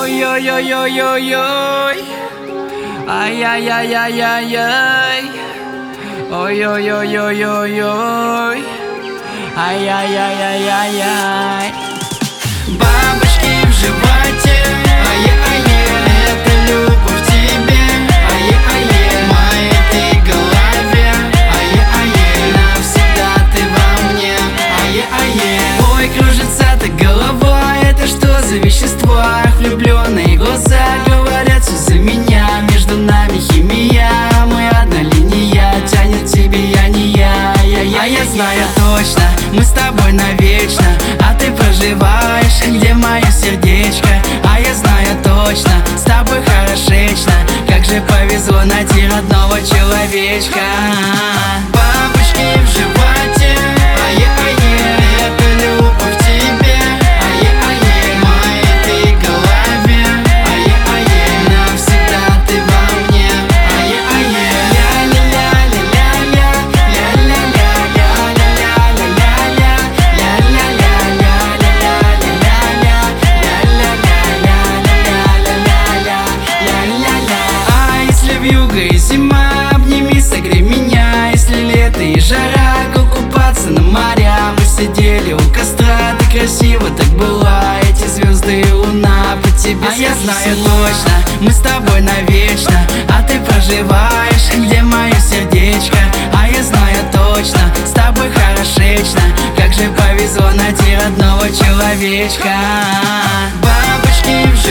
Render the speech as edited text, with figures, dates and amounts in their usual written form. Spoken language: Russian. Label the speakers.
Speaker 1: Ой-ой-ой-ой-ой-ой, ай-яй-яй-яй-яй-яй, ой-ой-ой-ой-ой-ой, ай-яй-яй-яй-яй-яй. Бабочки в животе, ае-ае, это любовь к тебе, ае-ае, в моей этой голове, ае-ае, навсегда ты во мне, ае-ае. Ой, кружится так голова, это что за вещество? Влюбленные глаза говорят все за меня, между нами химия, мы одна линия, тянет тебе я не я. А я знаю точно, мы с тобой навечно, а ты проживаешь, где мое сердечко. А я знаю точно, с тобой хорошечно, как же повезло найти родного человечка. Бабочки в животе, ае-ае, это любовь к тебе, ае-ае, в моей этой голове, ае-ае, навсегда ты во мне, ае-ае. Ля-ля-ля-ля-ля-ля, ля-ля-ля-ля-ля-ля-ля-ля-ля-ля-ля-ля-ля-ля-ля-ля-ля-ля. А если вьюга и зима, обними, согрей меня. Если лето и жара, как купаться на моря. Мы сидели у костра, ты красиво так была, эти звезды и луна по тебе. А я знаю точно, мы с тобой навечно, а ты проживаешь, где мое сердечко. А я знаю точно, с тобой хорошечно, как же повезло найти родного человечка. Бабочки в